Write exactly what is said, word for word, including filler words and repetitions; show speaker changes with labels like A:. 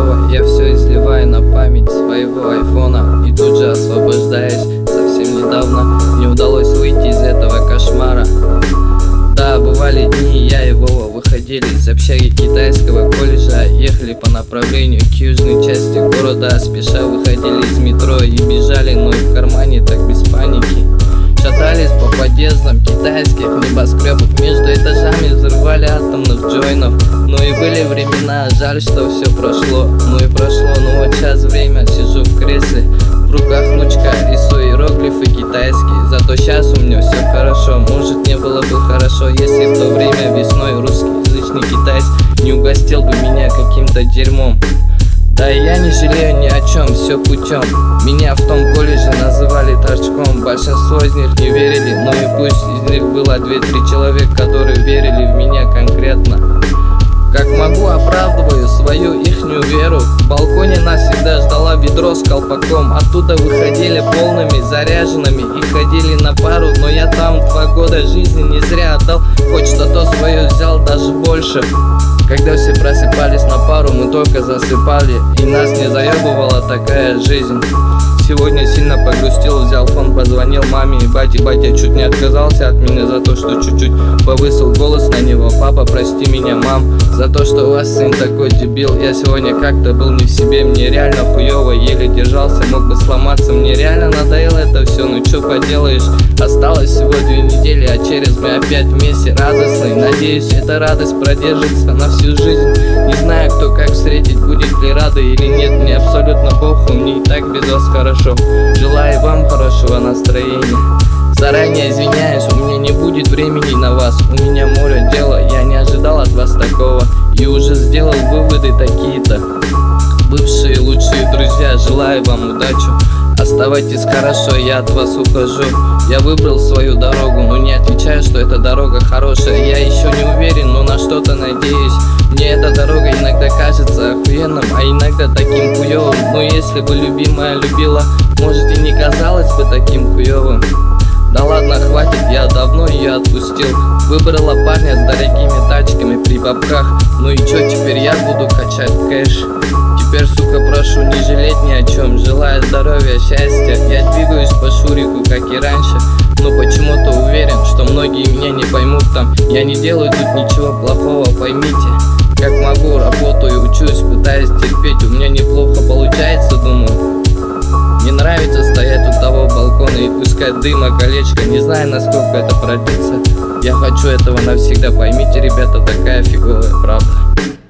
A: фигово. Я все изливаю на память своего айфона, и тут же освобождаюсь. Совсем недавно не удалось выйти из этого кошмара. Да, бывали дни, я и Вова выходили из общаги китайского колледжа, ехали по направлению к южной части города, спеша выходили из метро и бежали, но и в кармане так без паники. Шатались по подъездам китайских небоскребов, между этажами взрывали атомных джойнов. Ну и были времена, жаль, что все прошло. Ну и прошло, ну вот сейчас время, сижу в кресле, в руках ручка, рисую иероглифы китайские. Зато сейчас у меня все хорошо. Может, не было бы хорошо, если в то время весной русскоязычный китаец не угостил бы меня каким-то дерьмом. Да и я не жалею ни о чем, все путем. Меня в том колледже называли торчком. Большинство из них не верили, но и пусть из них было две-три человека, которые верили в меня конкретно. Как могу, оправдываю свою ихнюю веру. В балконе нас всегда ждала ведро с колпаком. Оттуда выходили полными, заряженными и ходили на пару. Но я там два года жизни не зря отдал, хоть что-то свое взял, даже больше. Когда все просыпались на пару, мы только засыпали, и нас не заебывала такая жизнь. Сегодня сильно погрустил, взял фон, позвонил маме и бате. Батя чуть не отказался от меня за то, что чуть-чуть повысил голос на него. Папа, прости меня, мам, за то, что у вас сын такой дебил. Я сегодня как-то был не в себе, мне реально хуёво, еле держался, мог бы сломаться. Мне реально надоело это все, ну чё поделаешь. Осталось всего две недели, а через мы опять вместе радостные. Надеюсь, эта радость продержится на всю жизнь. Не знаю, кто как встретить, будет ли рады или нет. Мне абсолютно похуй, мне и так без вас хорошо. Желаю вам хорошего настроения. Заранее извиняюсь, у меня не будет времени на вас. У меня море дела, я не ожидал от вас такого, и уже сделал выводы такие-то. Бывшие лучшие друзья, желаю вам удачи. Оставайтесь хорошо, я от вас ухожу. Я выбрал свою дорогу, но не отвечаю, что эта дорога хорошая. Я еще не уверен, но на что-то надеюсь. Мне эта дорога иногда кажется охуенным, а иногда таким хуёвым. Но если бы любимая любила, может, и не казалось бы таким хуёвым. Да ладно, хватит, я давно ее отпустил. Выбрала парня с дорогими тачками при бабках. Ну и чё, теперь я буду качать кэш? Теперь, сука, прошу не жалеть ни о чем. Желаю здоровья, счастья. Я двигаюсь по Шурику, как и раньше, но почему-то уверен, что многие меня не поймут там. Я не делаю тут ничего плохого, поймите. Как могу, работаю, учусь, пытаюсь терпеть. У меня неплохо получается, думаю. Мне нравится стоять у того балкона и пускать дыма колечко. Не знаю, насколько это продлится. Я хочу этого навсегда, поймите, ребята, такая фиговая правда.